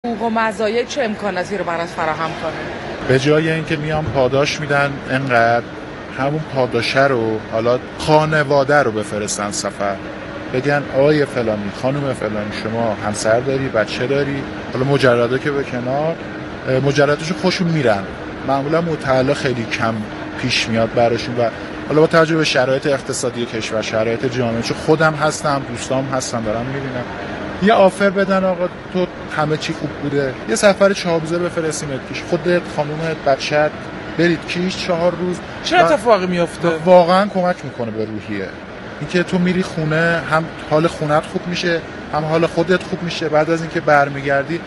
حقوق و مزایای چه امکاناتی رو برات فراهم کنه؟ به جای اینکه میان پاداش میدن انقدر، همون پاداشه رو حالا خانواده رو بفرستن سفر، بگن آقای فلانی، خانم فلانی، شما همسر داری، بچه داری، حالا مجردا که به کنار، مجرداشو خوشون میرن. معمولا متعلق خیلی کم پیش میاد براشون و حالا با توجه به شرایط اقتصادی کشور، شرایط جامعه، چون خودم هستم، دوستام هستن، دارم میبینم، یه آفر بدن آقا تو همه چی خوب بوده، یه سفر 4 روزه بفرستیمت کیش، خودت، خانومت، بچت برید کیش 4 روز. چه اتفاقی میفته؟ واقعا کمک میکنه به روحیه. اینکه تو میری خونه، هم حال خونت خوب میشه، هم حال خودت خوب میشه. بعد از اینکه برمیگردی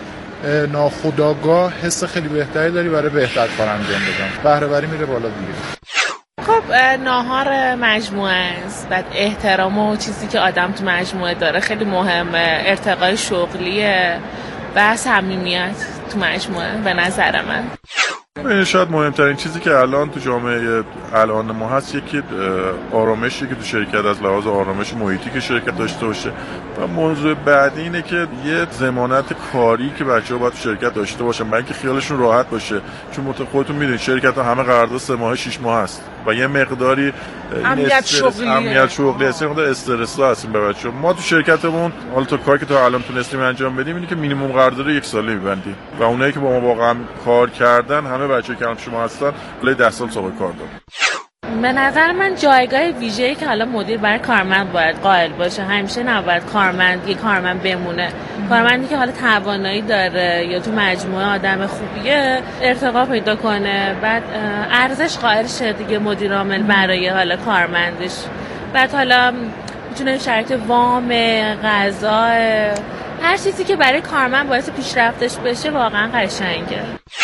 ناخودآگاه حس خیلی بهتری داری برای بهتر کار انجام دادن، بهره وری میره بالا دیگه. خب ناهار مجموعه است، بعد احترام و چیزی که آدم تو مجموعه داره خیلی مهمه، ارتقای شغلیه و صمیمیت تو مجموعه به نظر من. این شاید مهمترین چیزی که الان تو جامعه الان ما هست، یکی آرامشی که تو شرکت از لحاظ آرامش محیطی که شرکت داشته باشه، و موضوع بعدی اینه که یه ضمانت کاری که بچه‌ها باید تو شرکت داشته باشن، برای اینکه خیالشون راحت باشه، چون خودتون میدونید شرکت‌ها همه قرارداد 3 ماه 6 ماه هست و یه مقداری امنیت شغلی هست، مقدار استرس هستیم به بچه‌ها. ما تو شرکتمون حالا تو کاری که تا الان تونستیم انجام بدیم اینه که مینیمم قرارداد 1 ساله می‌بندیم و اونایی که با ما واقعا کار کردن، همه بچه‌ها که الان شما هستن بالای 10 سال سابقه کار دارن. به نظر من جایگاه ویژه‌ای که حالا مدیر برای کارمند باید قائل باشه، همیشه نباید کارمند بمونه. کارمندی که حالا توانایی داره یا تو مجموعه آدم خوبیه ارتقا پیدا کنه، بعد ارزش قائل شه دیگه مدیر عامل برای حالا کارمندش. بعد حالا میتونه شرایط وام، غذا، هر چیزی که برای کارمند باعث پیشرفتش بشه واقعا قشنگه.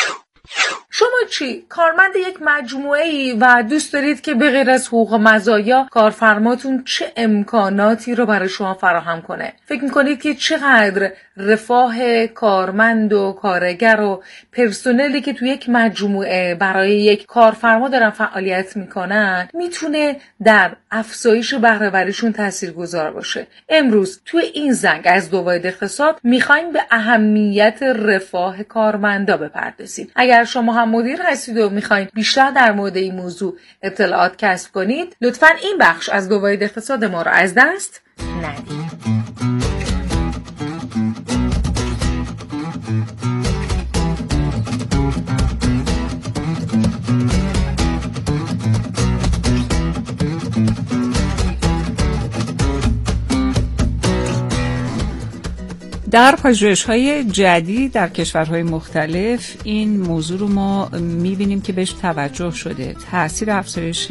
شما چی؟ کارمند یک مجموعه‌ای و دوست دارید که به غیر از حقوق و مزایا کارفرماتون چه امکاناتی رو برای شما فراهم کنه؟ فکر می‌کنید که چقدر رفاه کارمند و کارگر و پرسنلی که تو یک مجموعه برای یک کارفرما دارن فعالیت میکنن میتونه در افزایش بهره‌وریشون تاثیرگذار باشه؟ امروز تو این زنگ از دوواید اقتصاد میخوایم به اهمیت رفاه کارمندا بپردازیم. اگر شما هم مدیر هستید و میخواین بیشتر در مورد این موضوع اطلاعات کسب کنید، لطفاً این بخش از دوواید اقتصاد ما رو از دست ندید. در پژوهش‌های جدید در کشورهای مختلف این موضوع رو ما می‌بینیم که بهش توجه شده. تأثیر افزایش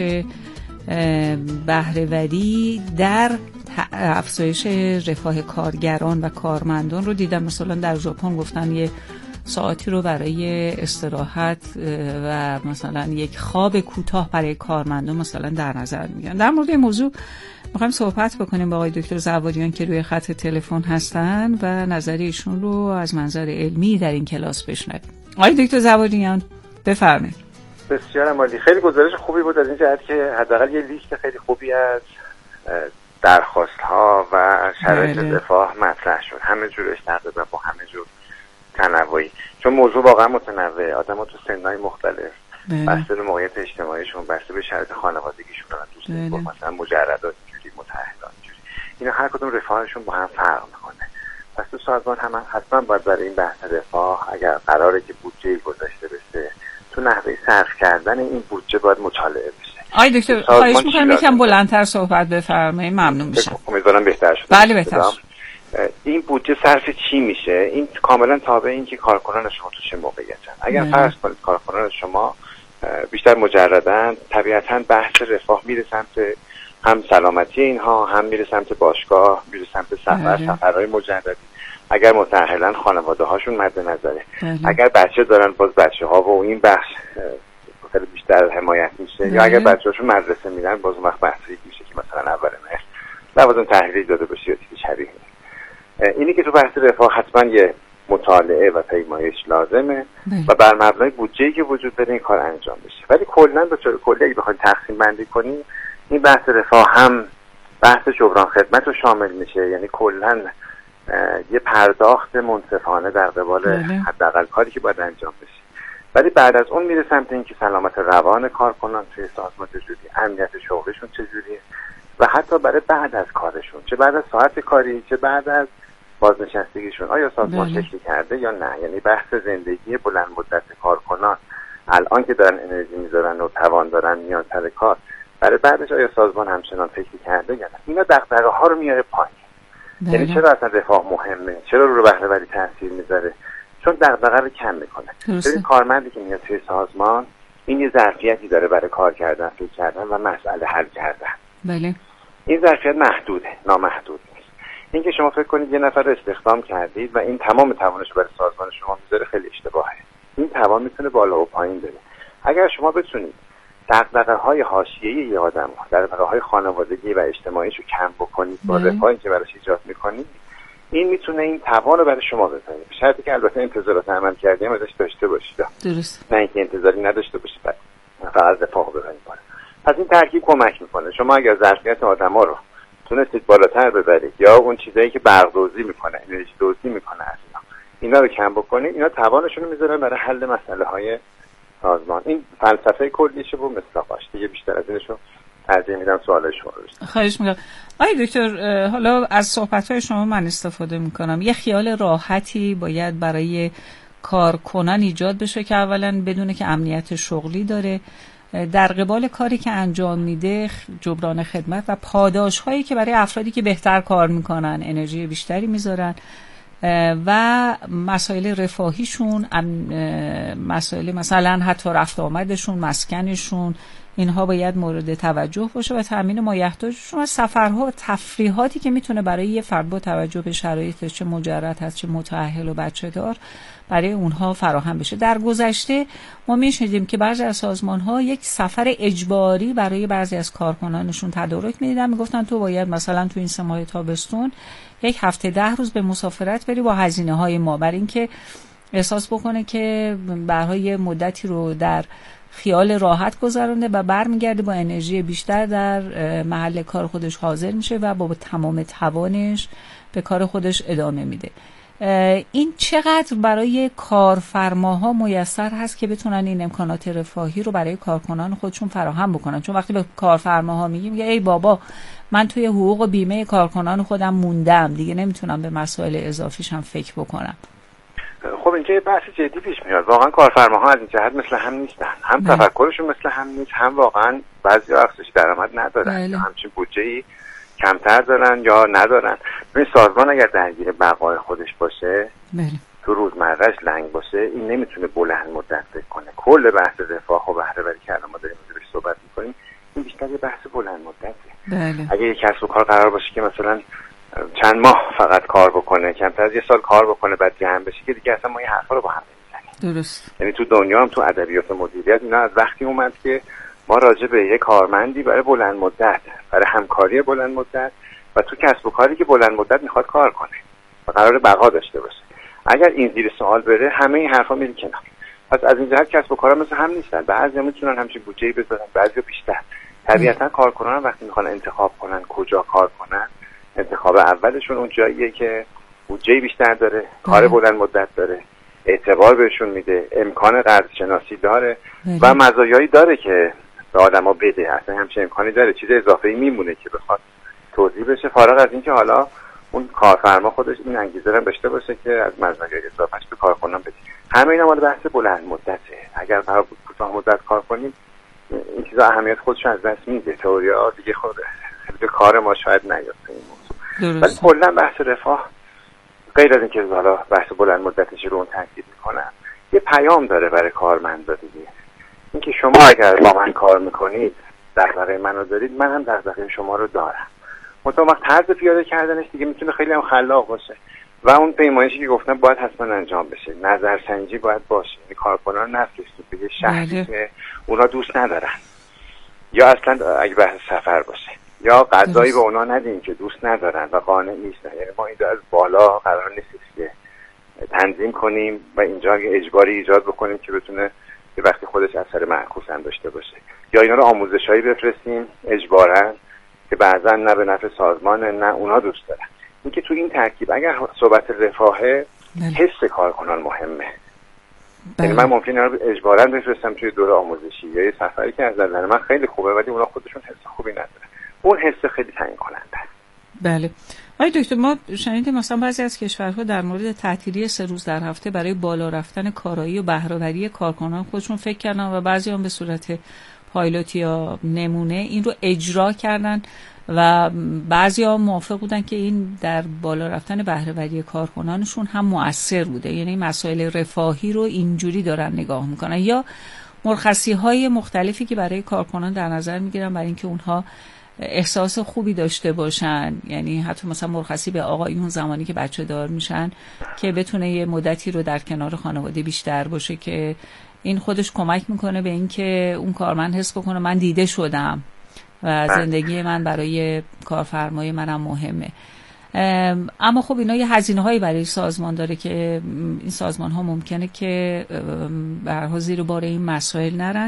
بهره‌وری در افزایش رفاه کارگران و کارمندان رو دیدم. مثلا در ژاپن گفتن یه ساعتی رو برای استراحت و مثلا یک خواب کوتاه برای کارمندان مثلا در نظر میگیرن. در مورد این موضوع میخوایم صحبت بکنیم با آقای دکتر زواریان که روی خط تلفن هستن و نظر ایشون رو از منظر علمی در این کلاس بشنویم. آقای دکتر زواریان بفرمایید. بسیار عالی. خیلی گزارش خوبی بود از این جهت که حداقل یه لیست خیلی خوبی از درخواست‌ها و شرایط رفاه مطرح شد، همه جورش تقریبا با همه جور تنوعی، چون موضوع واقعا متنوع، آدم‌ها تو سن‌های مختلف، بسته به موقعیت اجتماعیشون، بسته به شرایط خانوادگیشون و دوستان، مثلا مجردات اینجوری، متحدان اینجوری، اینا هر کدوم رفاهشون با هم فرق میکنه. پس تو سازمان هم حتما باید برای این بحث رفاه اگر قراره که بودجه گذاشته بشه، تو نحوه صرف کردن این بودجه باید مطالعه بشه. آقای دکتر خواهش می‌کنم یکم بلندتر صحبت بفرمایید، ممنون میشم. امیدوارم بهتر شد. بله بهتر شد. این بودجه صرف چی میشه؟ این کاملا تابع این که کارکنان شما تو چه موقعیتن. اگر فرض کنید کارکنان شما بیشتر مجردن، طبیعتاً بحث رفاه میره سمت هم سلامتی اینها، هم میره سمت باشگاه، میره سمت سفرهای مجردی. اگر متأهلن خانواده هاشون مد نظره. اگر بچه دارن باز بچه ها و این بخش خیلی بیشتر حمایت میشه. یا اگر بچه هاشون مدرسه میرن باز اون وقت بحثی میشه که مثلا اول مهر لازم تحلیلی داده بشه یا چیزی شبیه. اینی که تو بحث رفاه حتما یه مطالعه و پیمایش لازمه و بر مبنای بودجه‌ای که وجود داره این کار انجام بشه. ولی کلاً به طور کلی اگه بخوایم تقسیم بندی کنیم، این بحث رفاه هم بحث جبران خدمت رو شامل میشه، یعنی کلاً یه پرداخت منصفانه در قبال حداقل کاری که باید انجام بشه. ولی بعد از اون میره سمت اینکه سلامت روان کارکنان توی سازمان چجوری، امنیت شغلشون چجوریه و حتی برای بعد از کارشون، چه بعد از ساعت کاری چه بعد از بازنشستگیشون، آیا سازمان شکلی کرده یا نه. یعنی بحث زندگی بلند مدت کارکنان الان که دارن انرژی میذارن و توان دارن میان سر کار، برای بعدش آیا سازمان همچنان فکر کرده یا نه. اینا دغدغه ها رو میاره پایین. یعنی چرا اصلا رفاه مهمه، چرا رو بهره وری تاثیر میذاره؟ چون دغدغه رو کم میکنه. ببین کارمندی که میاد توی سازمان این یه ظرفیتی داره برای کار کردن، فکر کردن و مسئله حل کردن. بله. این ظرفیت محدوده، نامحدود نیست. اینکه شما فکر کنید یه نفر رو استخدام کردید و این تمام توانش رو برای سازمان شما میذاره، خیلی اشتباهه. این توان میتونه بالا و پایین بره. اگر شما بتونید دغدغه‌های حاشیه‌ای یه آدم دغدغه‌های خانوادگی و اجتماعیشو کم بکنید با رفاهی که براش ایجاد میکنید، این میتونه این توان رو برای شما بزنه. شرطی که البته انتظارات عمل کردیم ازش داشته باشید. درست. نه اینکه انتظاری نداشته باشید فقط رفاه ببرید بالا. پس این ترکیب کمک میکنه. شما اگر ظرفیت آدما رو تونستید بالاتر ببرید یا اون چیزایی که برق دوزی میکنه، انرژی دوزی میکنه از اینا رو کم بکنید، اینا توانشون رو میذارن برای حل مسئله‌های سازمان. این فلسفه کلیشه و مصداقاش. دیگه بیشتر از اینشو ترجیح میدم سوال شما رو. خواهش میکنم. آقای دکتر، حالا از صحبت‌های شما من استفاده میکنم. یه خیال راحتی باید برای کارکنان ایجاد بشه که اولا بدونه که امنیت شغلی داره، در قبال کاری که انجام میده جبران خدمت و پاداش‌هایی که برای افرادی که بهتر کار میکنن، انرژی بیشتری میذارن و مسائل رفاهیشون، مسائل مثلا حتی رفت آمدشون، مسکنشون، اینها باید مورد توجه باشه و تامین مایحتاجشون و سفرها و تفریحاتی که میتونه برای یه فرد با توجه به شرایطش، چه مجرد هست چه متأهل و بچه دار، برای اونها فراهم بشه. در گذشته ما میشنیدیم که بعضی از سازمان‌ها یک سفر اجباری برای بعضی از کارکنانشون تدارک میدیدن، میگفتن تو باید مثلا تو این 3 ماه تابستون 1 هفته 10 روز به مسافرت بری با هزینه‌های ما، برای اینکه احساس بکنه که برای مدتی رو در خیال راحت گذرونده و برمیگرده با انرژی بیشتر در محل کار خودش حاضر میشه و با تمام توانش به کار خودش ادامه میده. این چقدر برای کارفرماها میسر هست که بتونن این امکانات رفاهی رو برای کارکنان خودشون فراهم بکنن؟ چون وقتی به کارفرماها میگیم ای بابا من توی حقوق و بیمه کارکنان خودم موندم، دیگه نمیتونم به مسائل اضافیش هم فکر بکنم. خب اینجا یه بحث جدی پیش میاد. واقعا کارفرماها از این جهت مثل هم نیستن، هم تفکرشون مثل هم نیست، هم واقعا بعضیا افزایش درآمد ندارن یا همچین بودجه‌ای کمتر دارن یا ندارن. این سازمان اگر درگیر بقای خودش باشه، تو روزمرهش لنگ باشه، این نمیتونه بلند مدت فکر کنه. کل بحث رفاه و بهره وری که الان ما داریم بهش صحبت می‌کنیم، این بیشتر یه بحث بلند مدته. اگه یک کسب و کار قرار باشه که مثلا چند ماه فقط کار بکنه، کمتر از 1 سال کار بکنه، بعد جمع بشه، که دیگه اصلا ما این حرفا رو با هم نمیزنیم. درست. یعنی تو دنیا هم تو ادبیات مدیریت اینا از وقتی اومد که ما راجع به یک کارمندی برای بلند مدت، برای همکاری بلند مدت و تو کسب و کاری که بلند مدت میخواد کار کنه و قرار بقا داشته باشه، اگر این زیر سوال بره همه این حرفا میره کنار. پس از این جهت کسب و کارا مثل هم نیستن. بعضیا میتونن همچین بودجه‌ای بذارن، بعضیا بیشتر. طبیعتا کارکنان وقتی میخوان انتخاب کنن کجا کار کنن، انتخاب اولشون اون جاییه که بودجه بیشتر داره، کار بلند مدت داره، اعتبار بهشون میده، امکان قرض شناسی داره و مزایایی داره که به آدما بده. اصلا همچین امکانی داره، چیز اضافه‌ای میمونه که بخواد توضیح بشه، فارغ از اینکه حالا اون کارفرما خودش این انگیزه رو داشته باشه که از مزایای اضافه‌اش به کارکنان بده. همه اینا مال بحث بلند مدته. اگر قرار بود کوتاه مدت کار کنیم، این چیزا اهمیت خودش از دست میده. تئوریا دیگه خود به کار ما شاید نیاد این موضوع. ولی کلا بحث رفاه غیر از اینکه حالا بحث بلند مدتش رو اون تاکید میکنم، یه پیام داره برای کارمندا دیگه. اینکه شما اگر با من کار میکنید، دغدغه منو دارید، من هم دغدغه شما رو دارم. مطابق طرز پیاده کردنش دیگه میتونه خیلی هم خلاق باشه و اون پیمایشی که گفتم باید حتما انجام بشه. نظرسنجی باید باشه. این کارکنان نفرستید به یه شخصی که اونا دوست ندارن، یا اصلا اگه بحث سفر باشه، یا غذایی به اونا ندیم که دوست ندارن و قانع نیستن. یعنی ما اینجا از بالا قرار نیست که تنظیم کنیم و اینجا اجباری ایجاد بکنیم که بتونه یه وقتی خودش اثر معکوس هم داشته باشه، یا اینا رو آموزشایی بفرستیم اجباراً که بعضا نه به نفع سازمان نه اونا دوست دارن. اینکه تو این ترکیب اگر صحبت رفاهه، حس کارکنان مهمه. یعنی من ممکنه رو اجباراً بفرستم توی دوره آموزشی یا یه سفری که از نظر من خیلی خوبه ولی اونا خودشون حس خوبی ندارن. اون حس خیلی تعیین کننده است. بله. آقای دکتر، ما شنیدیم مثلا بعضی از کشورها در مورد تعطیلی 3 روز در هفته برای بالا رفتن کارایی و بهره‌وری کارکنان خودشون فکر کردن و بعضی هم به صورت پایلوت یا نمونه این رو اجرا کردن و بعضیا موافق بودن که این در بالا رفتن بهره‌وری کارکنانشون هم مؤثر بوده. یعنی مسائل رفاهی رو اینجوری دارن نگاه میکنن، یا مرخصی‌های مختلفی که برای کارکنان در نظر میگیرن برای اینکه اونها احساس خوبی داشته باشن. یعنی حتی مثلا مرخصی به آقایون زمانی که بچه دار میشن که بتونه یه مدتی رو در کنار خانواده بیشتر باشه، که این خودش کمک میکنه به اینکه اون کارمند حس بکنه من دیده شدم و زندگی من برای کارفرمای منم مهمه. اما خب اینا یه هزینه‌هایی برای سازمان داره که این سازمان‌ها ممکنه که به هر حال زیر بار این مسائل نرن.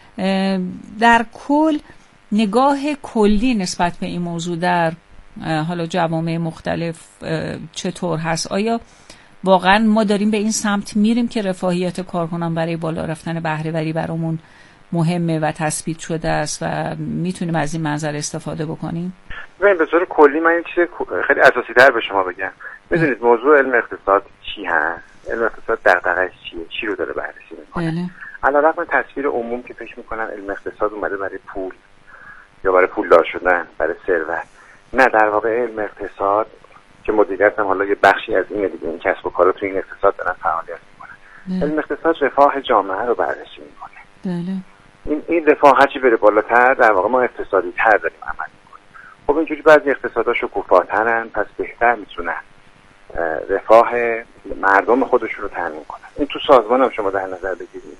در کل نگاه کلی نسبت به این موضوع در حالا جوامع مختلف چطور هست؟ آیا واقعا ما داریم به این سمت میریم که رفاهیت کارکنان برای بالا رفتن بهره‌وری برامون مهمه و تثبیت شده است و میتونیم از این منظر استفاده بکنیم؟ ببین به طور کلی من این چیز خیلی اساسی تر به شما بگم. میدونید موضوع علم اقتصاد چی هست؟ علم اقتصاد دغدغه‌اش چیه؟ چی رو داره بررسی میکنه؟ علیرغم تصویر عموم که فکر میکنن علم اقتصاد اومده برای پول یا برای پولدار شدن، برای ثروت. نه، در واقع علم اقتصاد که مدیریت هم حالا یه بخشی از اینه دیگه، این کسب و کارا تو این اقتصاد دارن فعالیت میکنن. علم اقتصاد رفاه جامعه رو بررسی میکنه. بله. این رفاه هرچی بره بالاتر در واقع ما اقتصادی تر داریم عمل میکنیم. خب اینجوری بعضی اقتصادها شکوفاترن، پس بهتر میتونن رفاه مردم خودشون رو تامین کنن. این تو سازمان هم شما در نظر بگیرید.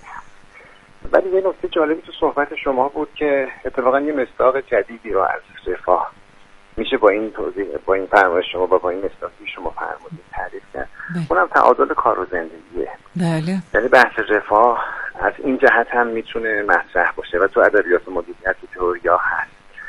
ولی یه نکته جالبی تو صحبت شما بود که اتفاقا یه مصداق جدیدی رو از رفاه میشه با این توضیح، با این فرمایش شما با این مصداقی شما فرمودید تعریف کرد. اونم تعادل کار و زندگیه. بله. یعنی بحث رفاه از این جهت هم میتونه مطرح باشه و تو ادبیات مدیریت تئوریا هست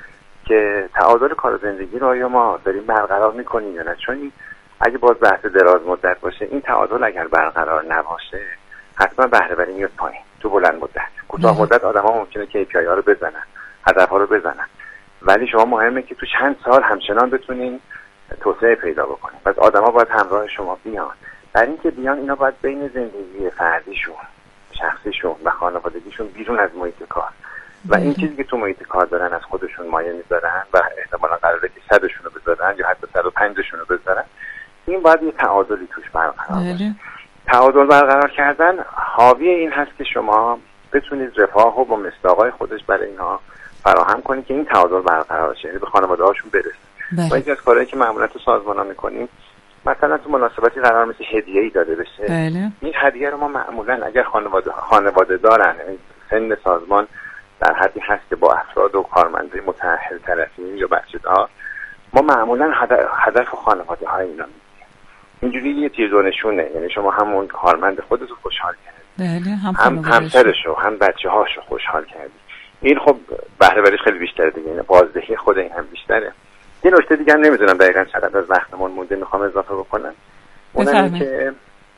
که تعادل کار و زندگی رو آیا ما داریم برقرار میکنیم یا نه. چون اگه باز بحث دراز مدت باشه، این تعادل اگر برقرار نباشه حتما بهره‌وری میاد پایین تو بلند مدت. کوتاه مدت آدم‌ها ممکنه KPI ها رو بزنن، هدف‌ها رو بزنن، ولی شما مهمه که تو چند سال همچنان بتونین توسعه پیدا بکنین. پس آدم‌ها باید همراه شما بیان. برای اینکه بیان اینا باید بین زندگی فردیشون، شخصیشون و خانوادگیشون بیرون از محیط کار و این چیزی که تو محیط کار دارن از خودشون مایه میذارن و احتمالاً قراره که 100شون رو بذارن یا حتی 105شون رو بذارن، این باید یه تعادلی توش برقرار باشه. تعادل برقرار کردن حاوی این هست که شما بتونید رفاه و با مصداقای خودش برای اینها فراهم کنید که این تعادل برقرار شه، یعنی به خانواده هاشون برسه. و یکی از کارهایی که معمولا تو سازمان‌ها می‌کنیم، مثلا تو مناسبتی قرار میشه هدیه‌ای داده بشه. بله. این هدیه رو ما معمولا اگر خانواده دارن، سن سازمان در حدی هست که با افراد و کارمندای متأهل طرفیم یا بچه‌دار، ما معمولا هدف خانواده های اینا میگیم. اینجوری یه تیزونشونه، یعنی شما همون کارمند خودتو خوشحال کردی، بله، هم همسرشو هم بچه‌هاشو خوشحال کردی. این خب بهره‌وریش خیلی بیشتره دیگه، این بازدهی خود این هم بیشتره. یه نکته دیگه هم نمیدونم دقیقاً چقدر از وقتمون مونده میخوام اضافه بکنم. اونم که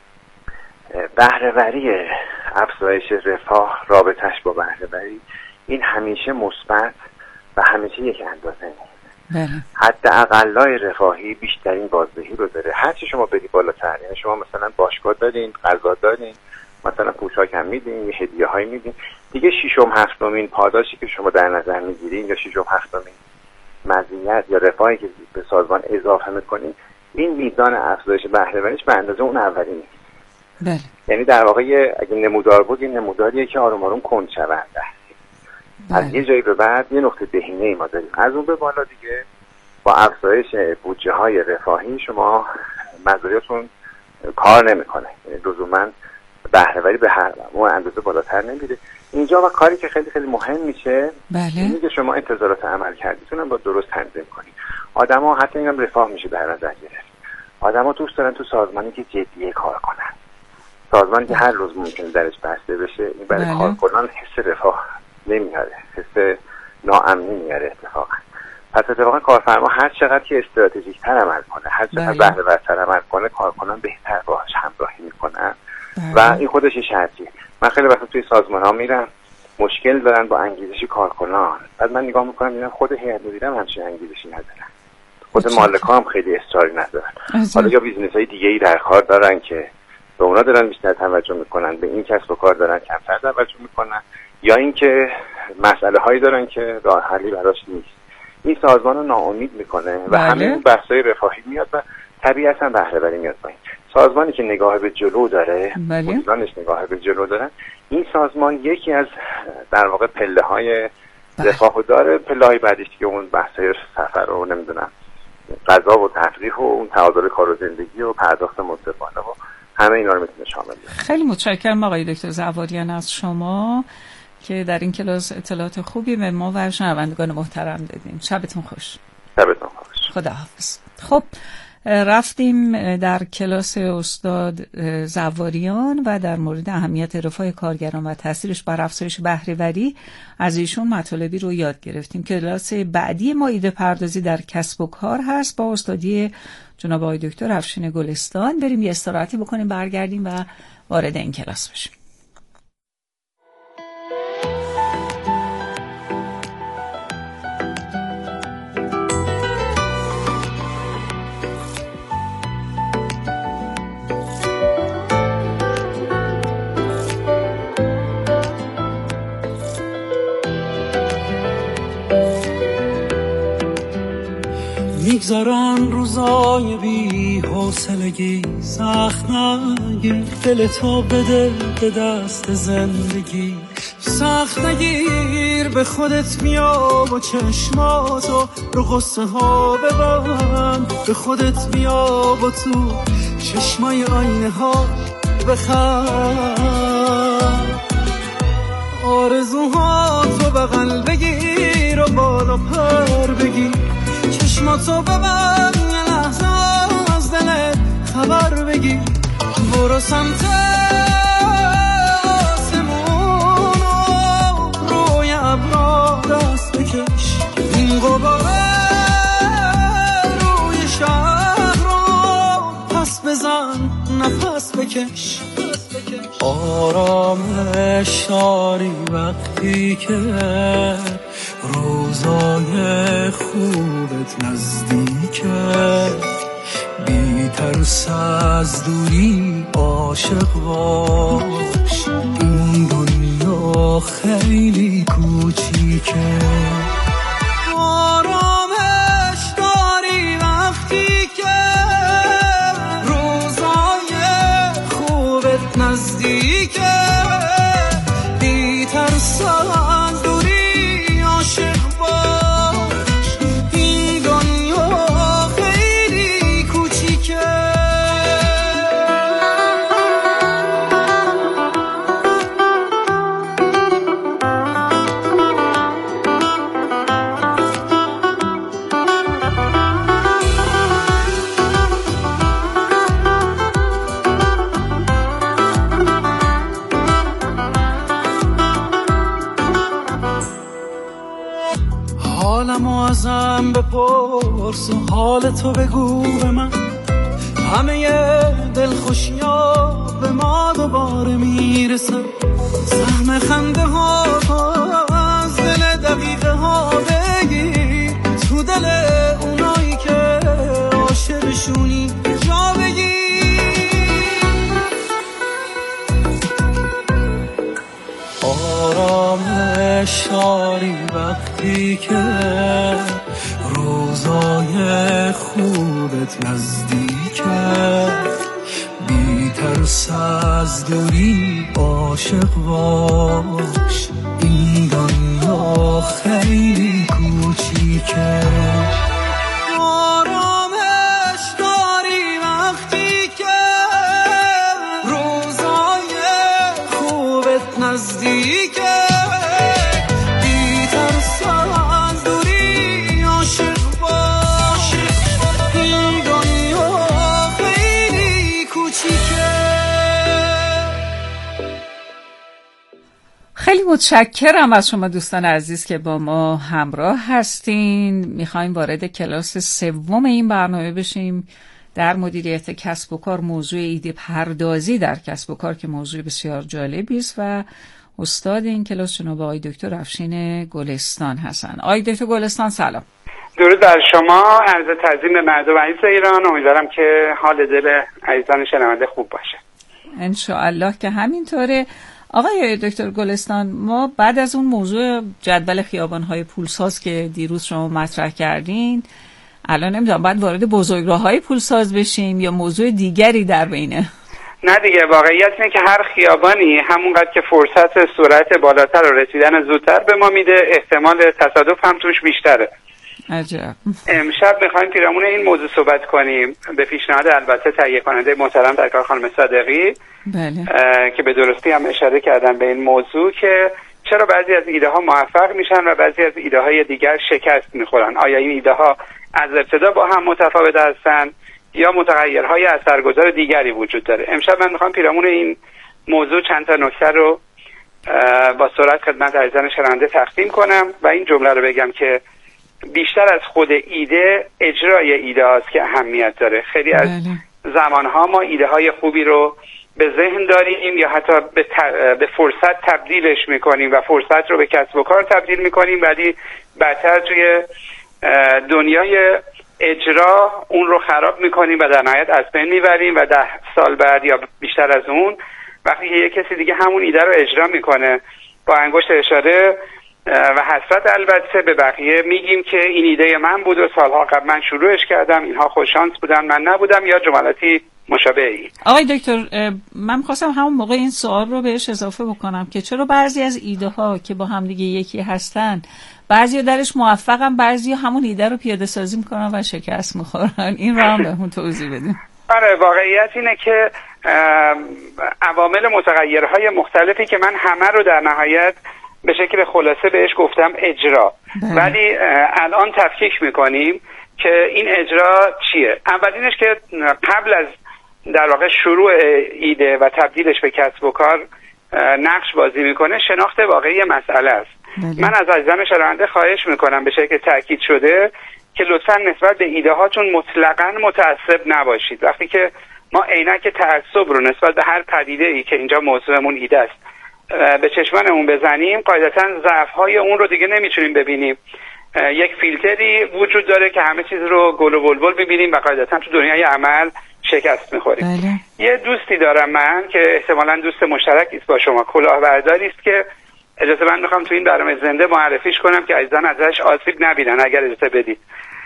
بهره‌وری، افزایش رفاه، رابطش با بهره‌وری این همیشه مثبت و همیشه یک اندازه نیست. بله. حداقلای رفاهی بیشترین بازدهی رو داره. هرچی شما بری بالاتر، یعنی شما مثلا باشگاه دارین، غذا دارین، مثلا پوشاک هم میدین، هدیه هایی میدین، دیگه ششم هفتمین پاداشی که شما در نظر میگیرین یا ششم هفتمین مزیت یا رفاهی که به سازمان اضافه میکنین، این میزان افزایش بهره‌وریش به اندازه اون اولی نیست. بله. یعنی در واقع اگه نمودار بود، این نموداریه که آروم آروم کند شود. از یه جایی به بعد یه نقطه بهینه‌ای ما داریم. از اون به بالا دیگه با افزایش بودجه های رفاهی شما مزایاتون کار نمیکنه، یعنی لزوما بهره‌وری به هر اون اندازه بالاتر نمیره. اینجا و کاری که خیلی خیلی مهم میشه، اینه که شما انتظارات عمل کردیتون هم با درست تنظیم کنید. آدما حتی اینم رفاه میشه در نظر گرفت. آدما دوست دارن تو سازمانی که جدی کار کنن، سازمانی که هر روز ممکنه درش بسته بشه. این برای کارکنان حس رفاه نمیاره، حس ناامنی میاره اتفاقا. پس اتفاقا کارفرما هر چقدر که استراتژیک تر عمل کنه، هر چقدر بهره ورتر عمل کنه، کارکنان بهتر باهاش همراهی میکنن و این خودش شرطیه. من خیلی وقتا توی سازمان‌ها میرم مشکل دارن با انگیزش کارکنان، بعد من نگاه میکنم میبینم خود هیئت مدیره هم همچین انگیزشی ندارن، خود مالک‌ها هم خیلی اصراری ندارن. حالا یا بیزنس‌های دیگه‌ای در کار دارن که به اونا دارن بیشتر توجه میکنن، به این کسب و کار دارن کمتر توجه میکنن، یا اینکه مسئله هایی دارن که راه حلی براش نیست. این سازمان رو ناامید میکنه و همه بحث‌های رفاهی میاد و طبیعتاً بهره وری میاد پایین. سازمانی که نگاه به جلو داره، مدیرانش نگاه به جلو دارن، این سازمان یکی از در واقع پله‌های رفاه داره. پله‌های بعدیش که اون بحث‌های سفر و نمیدونم غذا و تفریح و اون تعادل کار و زندگی و پرداخت منصفانه و همه اینا رو میتونه شامل بشه. خیلی متشکرم آقای دکتر زواریان از شما که در این کلاس اطلاعات خوبی به ما و شنوندگان محترم دادین. شبتون خوش. شبتون خوش. خداحافظ. خب رفتیم در کلاس استاد زواریان و در مورد اهمیت رفاه کارگران و تاثیرش بر افزایش بهره وری از ایشون مطالبی رو یاد گرفتیم. کلاس بعدی ما ایده پردازی در کسب و کار هست با استادی جناب آقای دکتر افشین گلستان. بریم یه استراحتی بکنیم، برگردیم و وارد این کلاس بشیم. میگذارن روزای بی حوصلگی، سخت نگیر دلتو بده به دست زندگی، سخت نگیر به خودت بیا و چشماتو رو قصه ها ببند، به خودت بیا و تو چشمای آینه ها بخند، آرزوهاتو بغل بگیر و بالا پر بگیر، چشماتو ببند یه لحظه از دلت خبر بگیر، برو سمت آسمون و روی ابرا دست بکش، این غباره روی شهر رو پس بزن نفس بکش، آرامش داری وقتی که روزای خوبت نزدیکه، بی ترس از دوری عاشق باش، این دنیا خیلی کوچیکه، آرامش داری وقتی که روزای خوبت نزدیکه، بی ترس از دوری عاشق باش، این دنیا خیلی کوچیکه. حالمو ازم بپرس و حالتو بگو به من، همه دلخوشی‌ها به ما دوباره میرسن، سهم خنده ها از دل دقیقه ها بگیر، تو دل اونایی که عاشقشونی جا بگیر، آرامش داری وقتی که روزای خوبت نزدیکه، بی ترس از دوری عاشق باش، این دنیا خیلی کوچیکه، آرامش داری وقتی که روزای خوبت نزدیکه، بی ترس از دوری عاشق باش، این دنیا خیلی کوچیکه. خیلی متشکرم از شما دوستان عزیز که با ما همراه هستین. میخوایم وارد کلاس سوم این برنامه بشیم در مدیریت کسب و کار، موضوع ایده پردازی در کسب و کار که موضوع بسیار جالبی است و استاد این کلاس جناب آقای دکتر افشین گلستان هستن. آقای دکتر گلستان سلام. درود بر شما، عرض تعظیم به مردم عزیز ایران. امیدوارم که حال دل عزیزان شنونده خوب باشه. انشاءالله که همینطوره. آقای دکتر گلستان، ما بعد از اون موضوع جدول خیابان‌های پولساز که دیروز شما مطرح کردین، الان نمیدونم باید وارد بزرگراه‌های پولساز بشیم یا موضوع دیگری در بینه؟ نه دیگه، واقعیت اینه که هر خیابانی همونقدر که فرصت سرعت بالاتر و رسیدن زودتر به ما میده، احتمال تصادف هم توش بیشتره. عجب. امشب میخوایم پیرامون این موضوع صحبت کنیم، به پیشنهاد البته تهیه کننده محترم در کار خانم صادقی. بله. که به درستی هم اشاره کردن به این موضوع که چرا بعضی از ایده ها موفق میشن و بعضی از ایده های دیگر شکست میخورن. آیا این ایده ها از ابتدا با هم متفاوت هستن یا متغیرهای اثرگذار دیگری وجود داره؟ امشب من میخوام پیرامون این موضوع چند تا نکته رو با سرعت خدمت عزیزان شنونده تقدیم کنم و این جمله رو بگم که بیشتر از خود ایده، اجرای ایده هاست که اهمیت داره. خیلی از زمانها ما ایده های خوبی رو به ذهن داریم یا حتی به فرصت تبدیلش میکنیم و فرصت رو به کسب و کار تبدیل میکنیم، ولی بعدتر توی دنیای اجرا اون رو خراب میکنیم و در نهایت از بین میبریم و 10 سال بعد یا بیشتر از اون وقتی یک کسی دیگه همون ایده رو اجرا میکنه، با انگشت اشاره و حسرت البته به بقیه میگیم که این ایده من بود و سالها قبل من شروعش کردم، اینها خوششانس بودن من نبودم یا جملاتی مشابهی. آقای دکتر، من خواستم همون موقع این سوال رو بهش اضافه بکنم که چرا بعضی از ایده ها که با هم دیگه یکی هستن، بعضی درش موفقن، بعضی همون ایده رو پیاده سازی میکنن و شکست میخورن. این رو هم بهمون توضیح بدین. آره، واقعیت اینه که عوامل متغیرهای مختلفی که من همه رو در نهایت به شکل خلاصه بهش گفتم اجرا، ولی الان تفکیک میکنیم که این اجرا چیه. اولینش که قبل از در واقع شروع ایده و تبدیلش به کسب و کار نقش بازی میکنه شناخت واقعی مسئله است. من از عزیزان شنونده خواهش میکنم به شکل تاکید شده که لطفاً نسبت به ایده هاتون مطلقاً متعصب نباشید. وقتی که ما عینک تعصب رو نسبت به هر پدیده ای که اینجا موضوعمون ایده است به چشمانمون بزنیم، قاعدتاً ضعف‌های اون رو دیگه نمیتونیم ببینیم. یک فیلتری وجود داره که همه چیز رو گل و بلبل ببینیم و قاعدتاً تو دنیای عمل شکست می‌خوریم. یه دوستی دارم من که احتمالاً دوست مشترکی است با شما، کلاهبرداری است که اجازه من میخوام تو این برنامه زنده معرفیش کنم که عزیزان ازش آسیب نبینن اگر اجازه بدید.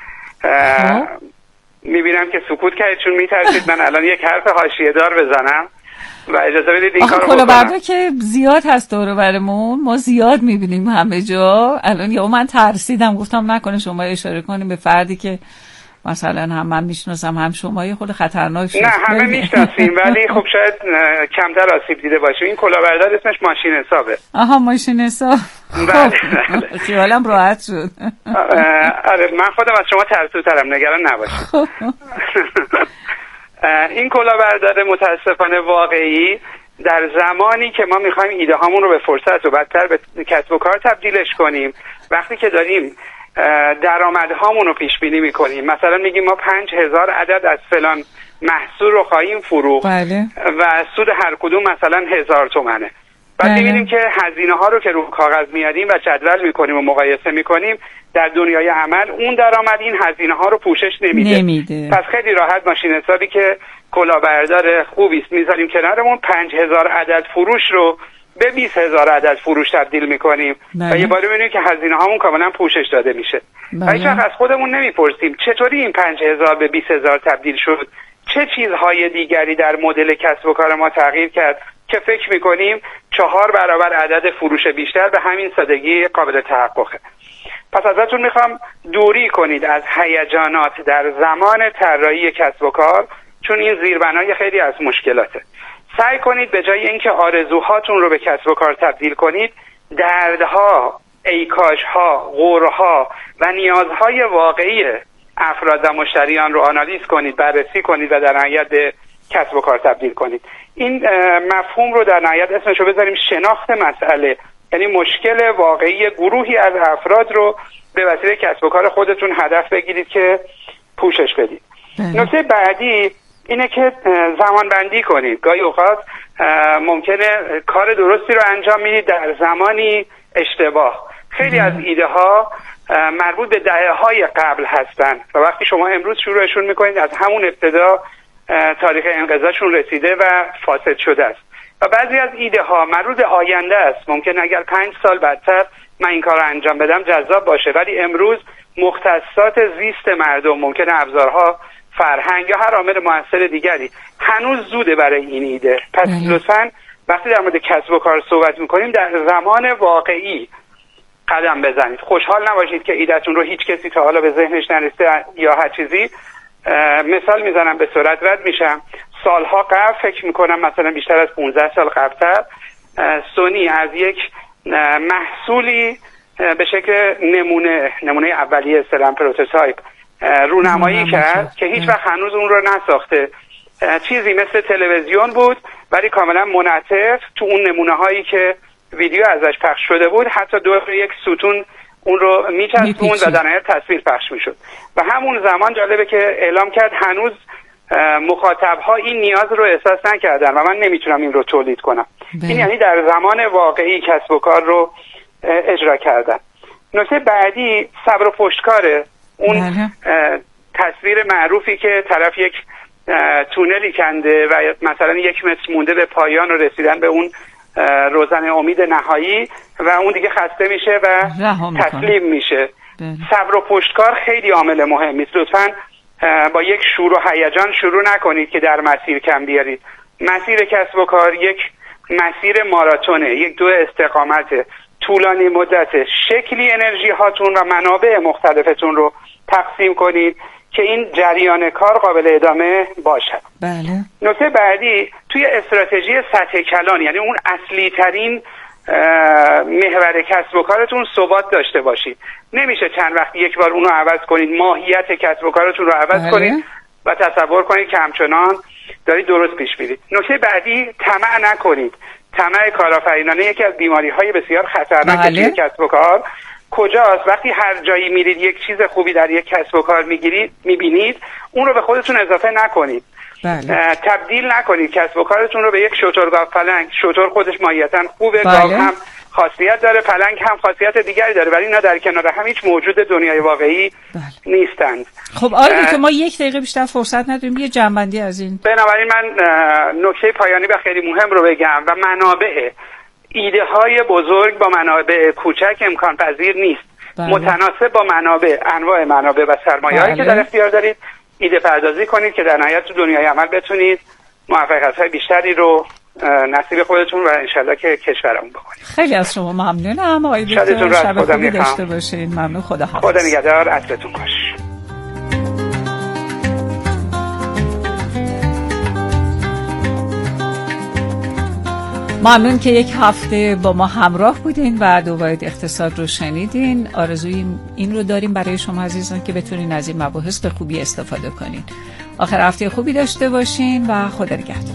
میبینم که سکوت کردید چون میترسید من الان یک حرف حاشیه دار بزنم و اجازه بدید این کارو بکنم. کلاهبردار که زیاد هست دور و برمون، ما زیاد میبینیم همه جا. الان یا من ترسیدم گفتم نکنه شما اشاره کنیم به فردی که مثلا هم من میشناسم هم شما، یه خود خطرناک شد. نه همه میشناسیم ولی خب شاید کمتر آسیب دیده باشیم. این کلاهبردار اسمش ماشین حسابه. آها ماشین حساب. بله. خیالم راحت شد. آره من خودم از شما ترسوترم، نگران نباشید. این کلاهبردار متاسفانه واقعی در زمانی که ما میخوایم ایده هامون رو به فرصت و بعدتر به کسب و کار تبدیلش کنیم، وقتی که داریم درآمدهامون رو پیش بینی میکنیم، مثلا میگیم ما 5000 عدد از فلان محصول رو خواهیم فروخت و سود هر کدوم مثلا 1000 تومنه. بعد میبینیم که هزینه ها رو که رو کاغذ میاریم و جدول میکنیم و مقایسه میکنیم، در دنیای عمل اون درآمد این هزینه ها رو پوشش نمیده. پس خیلی راحت ماشین حسابی که کلاهبردار خوبی است میذاریم کنارمون، 5000 عدد فروش رو به 20000 عدد فروش تبدیل میکنیم و یه باری میبینیم که هزینه هامون کاملا پوشش داده میشه. و هیچ وقت از خودمون نمیپرسیم چطوری این 5000 به 20000 تبدیل شد، چه چیزهای دیگری در مدل کسب و کار ما تغییر کرد که فکر میکنیم 4 برابر عدد فروش بیشتر به همین سادگی قابل تحققه. پس ازتون میخوام دوری کنید از هیجانات در زمان طراحی کسب و کار، چون این زیربنای خیلی از مشکلاته. سعی کنید به جای اینکه آرزوهاتون رو به کسب و کار تبدیل کنید، دردها، ایکاشها، غورها و نیازهای واقعی افراد و مشتریان رو آنالیز کنید، بررسی کنید و در نهایت به کسب و کار تبدیل کنید. این مفهوم رو در نهایت اسمش رو بذاریم شناخت مسئله یعنی مشکل واقعی گروهی از افراد رو به وسیله کسب و کار خودتون هدف بگیرید که پوشش بدید. نکته بعدی اینه که زمان بندی کنید. گاهی اوقات ممکنه کار درستی رو انجام میدید در زمانی اشتباه. خیلی از ایده ها مربوط به دهه‌های قبل هستن و وقتی شما امروز شروعشون میکنید از همون ابتدا تاریخ انقضاشون رسیده و فاسد شده است. و بعضی از ایده ها مربوط به آینده است. ممکن اگر 5 سال بعدتر من این کار رو انجام بدم جذاب باشه، ولی امروز مختصات زیست مردم، ممکن ابزارها، فرهنگ یا هر عامل مؤثر دیگری هنوز زوده برای این ایده. پس لطفاً وقتی در مورد کسب و کار صحبت میکنیم در زمان واقعی قدم بزنید. خوشحال نباشید که ایدهتون رو هیچ کسی تا حالا به ذهنش نرسیده یا هر چیزی. مثال میزنم به سرعت رد میشم. سالها قبل، فکر میکنم مثلا بیشتر از 15 سال قبلتر، سونی از یک محصولی به شکل نمونه اولیه اصطلاحاً پروتوتایپ رونمایی کرد که هیچ وقت هنوز اون رو نساخته. چیزی مثل تلویزیون بود ولی کاملا منعطف. تو اون نمونه هایی که ویدیو ازش پخش شده بود حتی دور یک ستون اون رو میچسبوند و در نهایت تصویر پخش میشد. و همون زمان جالبه که اعلام کرد هنوز مخاطبها این نیاز رو احساس نکردن و من نمیتونم این رو تولید کنم. این یعنی در زمان واقعی کسب و کار رو اجرا کردن. نکته بعدی صبر و پشتکاره. اون تصویر معروفی که طرف یک تونلی کنده و مثلا 1 متر مونده به پایان و رسیدن به اون روزن امید نهایی و اون دیگه خسته میشه و تسلیم میشه. صبر و پشتکار خیلی عامل مهمی است. لطفاً با یک شور و هیجان شروع نکنید که در مسیر کم بیارید. مسیر کسب و کار یک مسیر ماراتونه، یک دو استقامت طولانی مدت. شکلی انرژی هاتون و منابع مختلفتون رو تقسیم کنید که این جریان کار قابل ادامه باشد. بله. نکته بعدی توی استراتژی سطح کلان، یعنی اون اصلی ترین محور کسب و کارتون ثبات داشته باشید. نمیشه چند وقت یک بار اونو عوض کنید، ماهیت کسب و کارتون رو عوض کنید و تصور کنید که همچنان دارید درست پیش میرید. نکته بعدی طمع نکنید. طمع کارآفرینانه یکی از بیماری‌های بسیار خطرناک توی کسب و کار. کجاست؟ وقتی هر جایی میرید یک چیز خوبی در یک کسب و کار میبینید، اون رو به خودتون اضافه نکنید. تبدیل نکنید کسب و کارتون رو به یک شترگاو پلنگ. شتر خودش ماهیتاً خوبه، گاو هم خاصیت داره، پلنگ هم خاصیت دیگری داره، ولی اینا در کنار هم هیچ موجود دنیای واقعی نیستند. خب آره که ما 1 دقیقه بیشتر فرصت نداریم، یه جنبندی از این. بنابراین من نکته پایانی و خیلی مهم رو بگم و منابع ایده های بزرگ با منابع کوچک امکان پذیر نیست. متناسب با منابع، انواع منابع و سرمایه‌ای که در اختیار دارید ایده پردازی کنید که در نهایت تو دنیای عمل بتونید موفقیت‌های بیشتری رو نصیب خودتون و انشالله که کشورمون بکنید. خیلی از شما ممنونم آقای دکتر. شب خوبی داشته باشین. ممنون. خدا حافظ. خدا نگهدار. عصرتون خوش. ممنون که یک هفته با ما همراه بودین و دوباره اقتصاد رو شنیدین. آرزوی این رو داریم برای شما عزیزان که بتونین از این مباحث به خوبی استفاده کنین. آخر هفته خوبی داشته باشین و خدا نگهدار.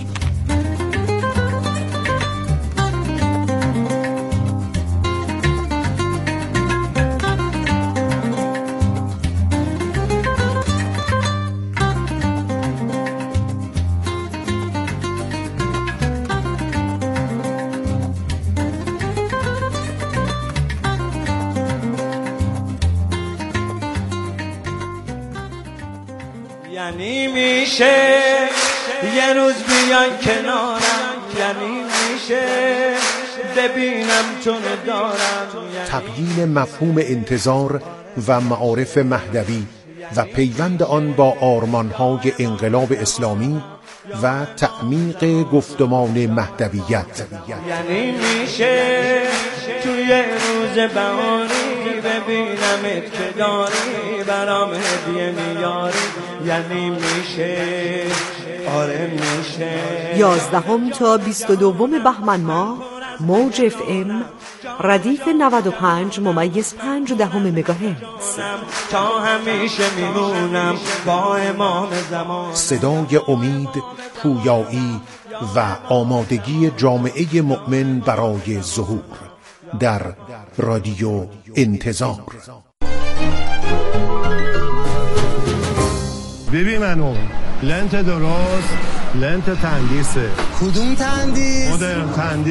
یعنی میشه یه روز بیای کنارم، یعنی میشه ببینم چون دارم. تبیین مفهوم انتظار و معارف مهدوی و پیوند آن با آرمانهای انقلاب اسلامی و تعمیق گفتمان مهدویت. یعنی میشه توی روز بهاری ببینم که داری برام هدیه میاری. یعنی میشه، آره میشه. 11 تا 22 بهمن ماه موج اف ام ردیف 95.5 مگاهرتز. تا همیشه میمونم با امام زمان. صدای امید، پویایی و آمادگی جامعه مؤمن برای ظهور. در رادیو انتظار. ببین منو لنت درست، لنت تندیسه. کدوم تندیس؟ مدرن تندیس.